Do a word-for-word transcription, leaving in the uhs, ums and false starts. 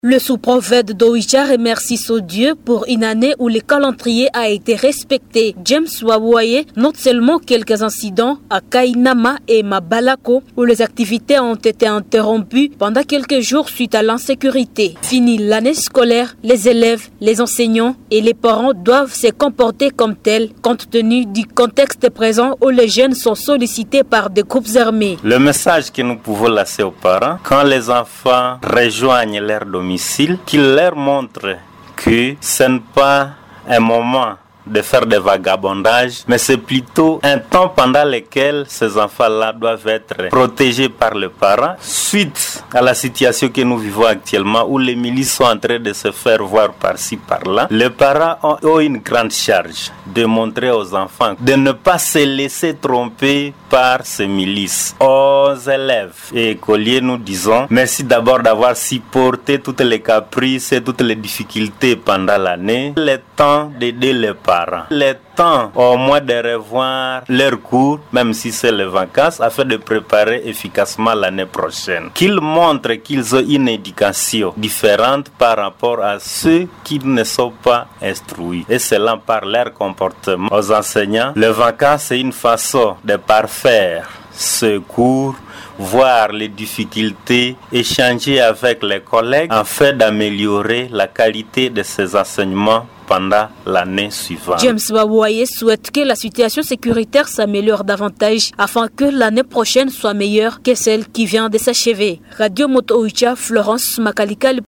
Le sous-prophète d'Oicha remercie son Dieu pour une année où le calendrier a été respecté. James Wawoye note seulement quelques incidents à Kainama et Mabalako où les activités ont été interrompues pendant quelques jours suite à l'insécurité. Fini l'année scolaire, les élèves, les enseignants et les parents doivent se comporter comme tels compte tenu du contexte présent où les jeunes sont sollicités par des groupes armés. Le message que nous pouvons lancer aux parents, quand les enfants rejoignent leur domicile, qu'il leur montre que ce n'est pas un moment de faire des vagabondages, mais c'est plutôt un temps pendant lequel ces enfants-là doivent être protégés par les parents. Suite à la situation que nous vivons actuellement, où les milices sont en train de se faire voir par-ci, par-là, les parents ont, ont une grande charge de montrer aux enfants de ne pas se laisser tromper par ces milices. Aux élèves et écoliers, nous disons merci d'abord d'avoir supporté toutes les caprices et toutes les difficultés pendant l'année. Le temps d'aider les parents. Le temps au moins de revoir leurs cours, même si c'est les vacances, afin de préparer efficacement l'année prochaine. Qu'ils montrent qu'ils ont une éducation différente par rapport à ceux qui ne sont pas instruits. Et cela par leur comportement. Aux enseignants, les vacances, c'est une façon de parfaire ce cours, voir les difficultés, échanger avec les collègues afin d'améliorer la qualité de ces enseignements pendant l'année suivante. James Wawoye souhaite que la situation sécuritaire s'améliore davantage afin que l'année prochaine soit meilleure que celle qui vient de s'achever. Radio Moto Oicha, Florence Makalika.